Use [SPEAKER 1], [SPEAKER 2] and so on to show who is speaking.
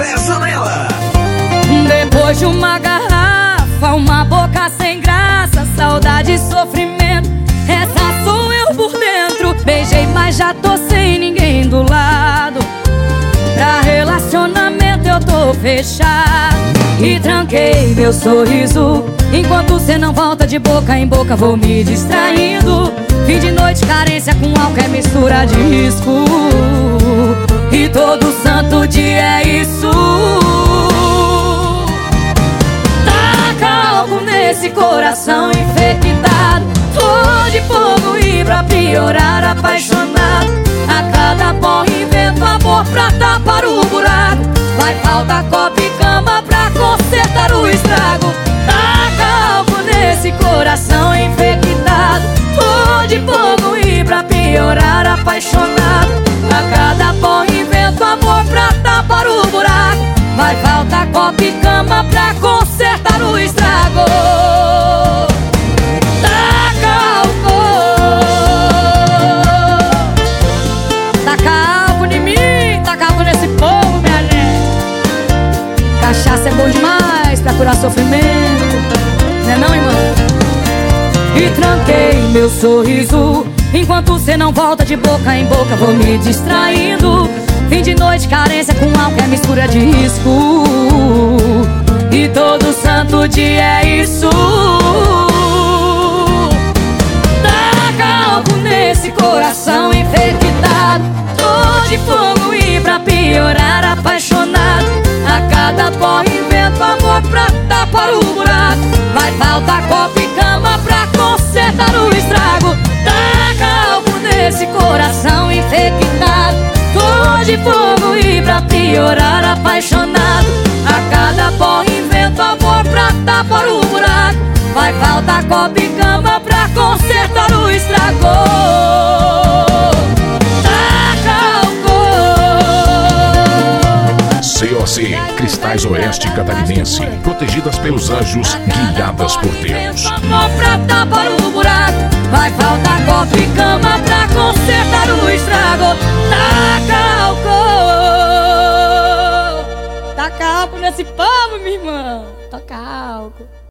[SPEAKER 1] André Zanella.
[SPEAKER 2] Depois de uma garrafa, uma boca sem graça, saudade e sofrimento, essa sou eu por dentro. Beijei, mas já tô sem ninguém do lado. Pra relacionamento eu tô fechado e tranquei meu sorriso. Enquanto cê não volta, de boca em boca vou me distraindo. Fim de noite, carência com álcool é mistura de risco. E todo santo dia é isso. Taca algo nesse coração infectado. Tô de fogo e pra piorar apaixonado. A cada porra invento amor pra tapar o buraco. Vai faltar copo e cama pra consertar o estrago. Taca algo nesse coração infectado. Tô de fogo e pra piorar apaixonado. A cada porra invento amor pra tapar o buraco. Vai faltar copo e cama pra consertar o estrago. Taca álcool em mim, taca álcool nesse povo, minha gente. Cachaça é bom demais pra curar sofrimento, né não, irmão? E tranquei meu sorriso. Enquanto cê não volta, de boca em boca vou me distraindo. Fim de noite, carência com álcool é mistura de risco. E todo santo dia é isso. Taca álcool nesse coração infectado. Tô de fogo e pra piorar apaixonado. A cada porra invento amor pra tapar o buraco. Vai faltar copo e cama pra consertar o estrago. Taca álcool nesse coração infectado. Tô de fogo e pra piorar apaixonado. A cada porra invento amor pra tapar o buraco. Vai faltar copo e cama pra consertar o estrago.
[SPEAKER 3] COC Cristais Oeste Catarinense, protegidas pelos anjos, guiadas por Deus.
[SPEAKER 2] Amor pra tapar o buraco. Vai faltar copo e cama pra consertar o estrago. Taca álcool. Taca álcool nesse povo, minha irmã. Taca álcool.